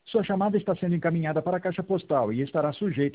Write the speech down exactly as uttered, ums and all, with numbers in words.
Sua chamada está sendo encaminhada para a caixa postal e estará sujeita